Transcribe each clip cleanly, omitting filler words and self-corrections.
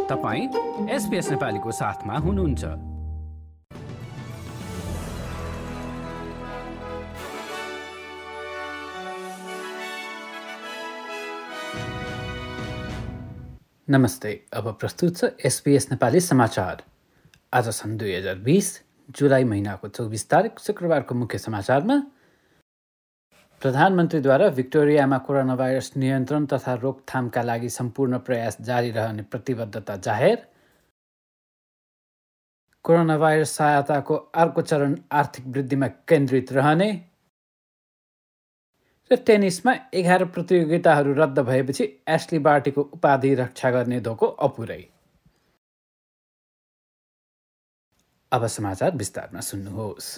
तपाईं SBS नेपालीको साथमा हुनुहुन्छ। नमस्ते, अब प्रस्तुत छ SBS नेपाली समाचार। आज सन् 2020 जुलाई महिनाको 24 तारिक शुक्रबारको मुख्य समाचारमा प्रधानमन्त्रीद्वारा भिक्टोरियामा कोरोना भाइरस नियन्त्रण तथा रोकथामका लागि सम्पूर्ण प्रयास जारी रहने प्रतिबद्धता जाहेर, कोरोना भाइरस सहायताको अर्को चरण आर्थिक वृद्धिमा केन्द्रित रहने र टेनिसमा 11 प्रतियोगिताहरू रद्द भएपछि एस्ली बार्टीको उपाधि रक्षा गर्ने धोको अपुरै। अब समाचार विस्तारमा सुन्नुहोस्।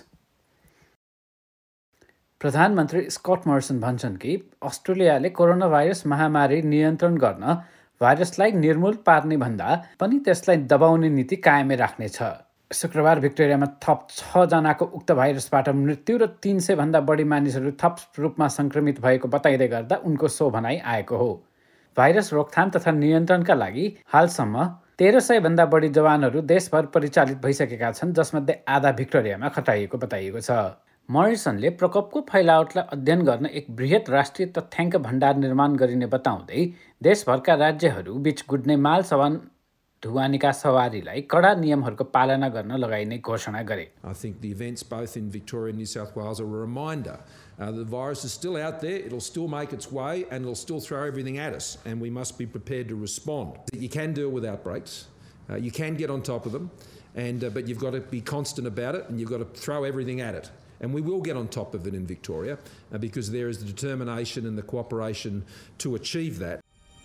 प्रधानमन्त्री स्कट मोरिसन भन्छन् कि अस्ट्रेलियाले कोरोना भाइरस महामारी नियन्त्रण गर्न भाइरसलाई निर्मूल पार्ने भन्दा पनि त्यसलाई दबाउने नीति कायमै राख्नेछ। शुक्रबार भिक्टोरियामा थप 6 जनाको उक्त भाइरसबाट मृत्यु र 300 भन्दा बढी मानिसहरू थप रूपमा संक्रमित भएको बताइदै गर्दा उनको सो भनाइ आएको हो। भाइरस रोकथाम तथा नियन्त्रणका लागि हालसम्म 1300 भन्दा बढी जवानहरू देशभर परिचालित भइसकेका छन्, जसमध्ये आधा भिक्टोरियामा खटाइएको बताइएको छ। मोरिसनले प्रकोपको फैलावटलाई अध्ययन गर्न एक बृहत राष्ट्रिय तथ्याङ्क भण्डार निर्माण गरिने बताउँदै देशभरका राज्यहरू बीच गुड्ने माल सवान ढुवानीका सवारीलाई कडा नियमहरूको पालना गर्न लगाइने घोषणा गरे। I think the events both in Victoria and New South Wales are a reminder the virus is still out there, it'll still make its way and it'll still throw everything at us, and we must be prepared to respond. You can deal with outbreaks, you can get on top of them, but you've got to be constant about it and you've got to throw everything at it. And we will get on top of it in Victoria because there is the determination and the cooperation to achieve that.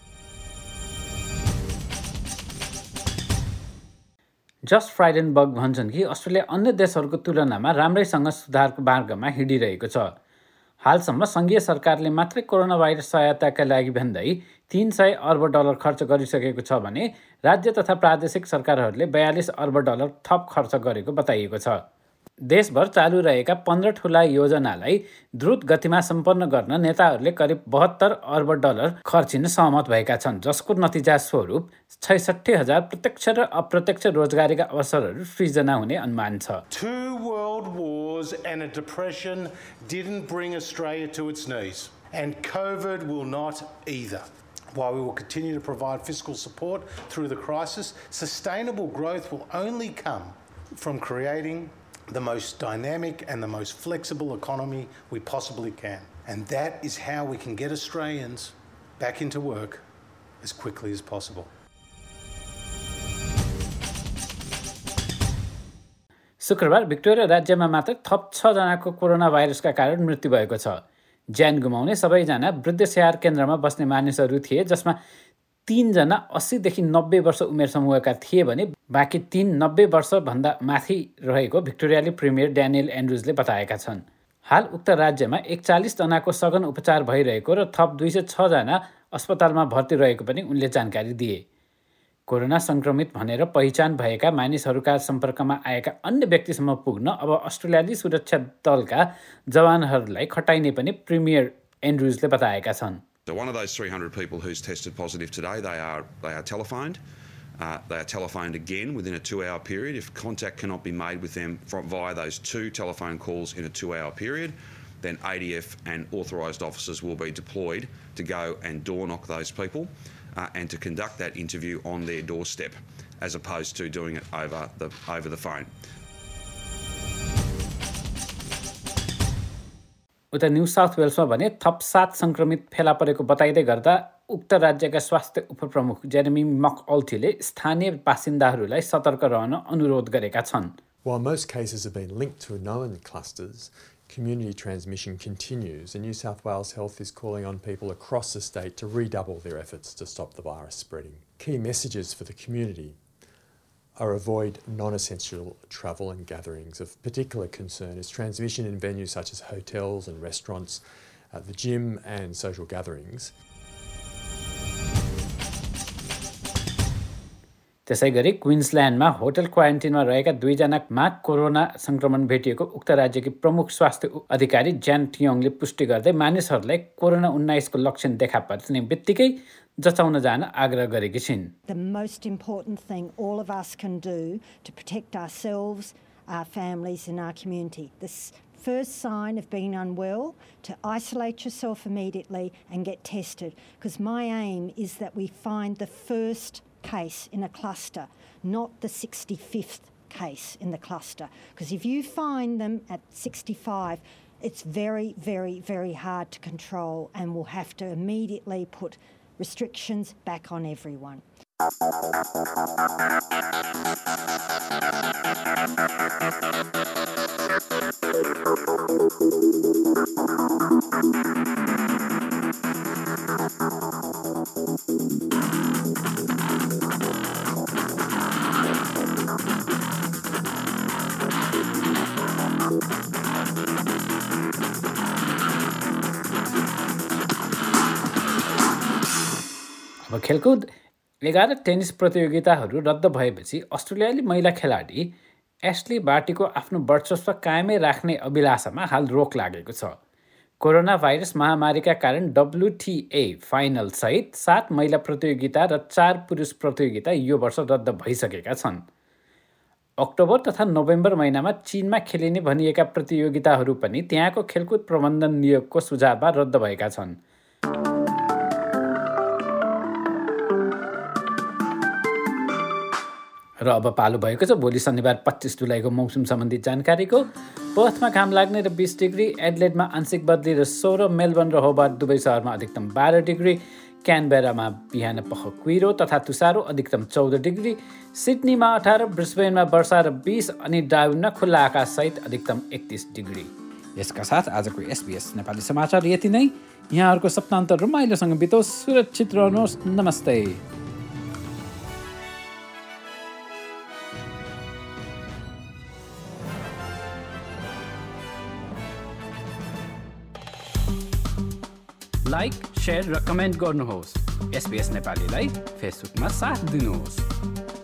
Josh Frydenberg भन्छन् कि Australia अन्य देशहरूको तुलनामा राम्रैसँग सुधारको मार्गमा हिँडिरहेको छ। हालसम्म सङ्घीय सरकारले मात्रै कोरोना भाइरस सहायताका लागि भन्दै 300 अर्ब डलर खर्च गरिसकेको छ भने राज्य तथा प्रादेशिक सरकारहरूले 42 अर्ब डलर थप खर्च गरेको बताइएको छ। देशभर चालु रहेका 15 ठूला योजनालाई द्रुत गतिमा सम्पन्न गर्न नेताहरूले करिब 72 अर्ब डलर खर्चिन सहमत भएका छन्, जसको नतिजा स्वरूप 66,000 प्रत्यक्ष र अप्रत्यक्ष रोजगारीका अवसरहरू सृजना हुने अनुमान छ। 2 world wars and a depression didn't bring Australia to its knees, and COVID will not either. While we will continue to provide fiscal support through the crisis, sustainable growth will only come from creating the most dynamic and the most flexible economy we possibly can. And that is how we can get Australians back into work as quickly as possible. शुक्रबार Victoria राज्यमा मात्र थप 6 जनाको corona भाइरसका कारण मृत्यु भएको छ। ज्यान गुमाउने सबैजना वृद्ध स्याहार केन्द्रमा बस्ने मानिसहरू थिए, जसमा 3 जना 80 देखि 90 वर्ष उमेर समूहका थिए भने बाँकी 3 90 वर्षभन्दा माथि रहेको भिक्टोरियाली प्रिमियर ड्यानियल एन्ड्रुजले बताएका छन्। हाल उक्त राज्यमा 41 जनाको सघन उपचार भइरहेको र थप 206 जना अस्पतालमा भर्ती रहेको पनि उनले जानकारी दिए। कोरोना संक्रमित भनेर पहिचान भएका मानिसहरूका सम्पर्कमा आएका अन्य व्यक्तिसम्म पुग्न अब अस्ट्रेलियाली सुरक्षा दलका जवानहरूलाई खटाइने पनि प्रिमियर एन्ड्रुजले बताएका छन्। So one of those 300 people who's tested positive today, they are telephoned. They are telephoned again within a 2-hour period. If contact cannot be made with them via those 2 telephone calls in a 2-hour period, then ADF and authorised officers will be deployed to go and door knock those people and to conduct that interview on their doorstep, as opposed to doing it over the phone. उता New South वेल्समा भने थप 7 संक्रमित फेला परेको बताइदै गर्दा उक्त राज्यका स्वास्थ्य उपप्रमुख जेरेमी मकअल्थीले स्थानीय बासिन्दाहरूलाई सतर्क रहन अनुरोध गरेका छन्। While most cases have been linked to known clusters, community transmission continues, and New South Wales Health is calling on people across the state to redouble their efforts to stop the virus spreading. Key messages for the community are avoid non-essential travel and gatherings. Of particular concern is transmission in venues such as hotels and restaurants, the gym and social gatherings. त्यसैगरी क्विन्सल्यान्डमा hotel क्वारेन्टिनमा रहेका 2 जनामा corona संक्रमण भेटिएको उक्त राज्यकी प्रमुख स्वास्थ्य अधिकारी ज्यान टियोङले पुष्टि गर्दै मानिसहरूलाई कोरोना 19 को लक्षण देखा पर्ने बित्तिकै जचाउन जान आग्रह गरेकी छिन्। The most important thing all of us can do to protect ourselves, our families and our community. This first sign of being unwell, to isolate yourself immediately and get tested, because my aim is that we find the first case in a cluster, not the 65th case in the cluster. Because if you find them at 65, it's very, very, very hard to control, and we'll have to immediately put restrictions back on everyone. अब खेलकुद 11 tennis प्रतियोगिताहरू रद्द भएपछि अस्ट्रेलियाली महिला खेलाडी एस्ली बार्टीको आफ्नो वर्चस्व कायमै राख्ने अभिलाषामा हाल रोक लागेको छ। कोरोना भाइरस महामारीका कारण WTA फाइनल सहित 7 महिला प्रतियोगिता र 4 पुरुष प्रतियोगिता यो वर्ष रद्द भइसकेका छन्। अक्टोबर तथा नोभेम्बर महिनामा चीनमा खेलिने भनिएका प्रतियोगिताहरू पनि त्यहाँको खेलकुद प्रबन्धन नियोगको सुझावमा रद्द भएका छन्। र अब पालो भएको छ भोलि शनिबार 25 जुलाईको मौसम सम्बन्धी जानकारीको। पर्थमा घाम लाग्ने र 20 डिग्री, एडलेडमा आंशिक बदली र 16, मेलबर्न र होबार्ट दुवै शहरमा अधिकतम 12 डिग्री, क्यानबेरामा बिहान पख कुइरो तथा तुषारो अधिकतम 14 डिग्री, सिडनीमा 18, ब्रिस्बेनमा वर्षा र 20 अनि डार्विनमा खुल्ला आकाशसहित अधिकतम 31 डिग्री। यसका साथ आजको SBS नेपाली समाचार यति नै। यहाँहरूको सप्ताहन्त रमाइलोसँग बितोस्, सुरक्षित रहनुहोस्। नमस्ते। लाइक, शेयर र कमेन्ट गर्नुहोस्। SBS नेपालीलाई फेसबुकमा साथ दिनुहोस्।